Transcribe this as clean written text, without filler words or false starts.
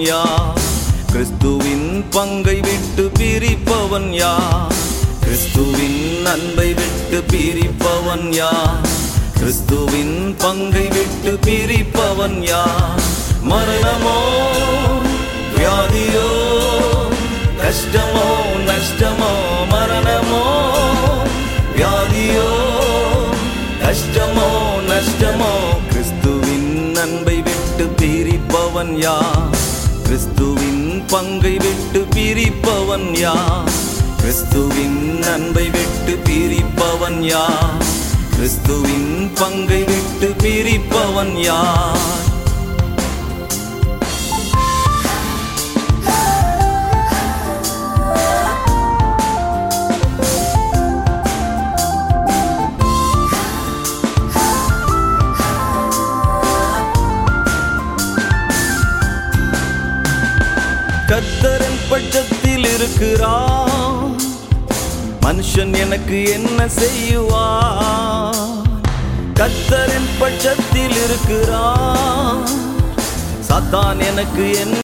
யார்? கிறிஸ்துவின் பங்கை விட்டு பிரிப்பவன் யார்? கிறிஸ்துவின் அன்பை விட்டு பிரிப்பவன் யார்? கிறிஸ்துவின் பங்கை விட்டு பிரிப்பவன் யார்? மரணமோ வியாதியோ கஷ்டமோ நஷ்டமோ, மரணமோ வியாதியோ கஷ்டமோ நஷ்டமோ, கிறிஸ்துவின் அன்பை விட்டு பிரிப்பவன் யார்? கிறிஸ்துவின் பங்கை விட்டு பிரிப்பவன் யார்? கிறிஸ்துவின் அன்பை விட்டு பிரிப்பவன் யார்? கிறிஸ்துவின் பங்கை விட்டு பிரிப்பவன் யார்? கர்த்தரின் பட்சத்தில் இருக்கிறார், மனுஷன் எனக்கு என்ன செய்வார்? கர்த்தரின் பட்சத்தில் இருக்கிறார், சாத்தான் எனக்கு என்ன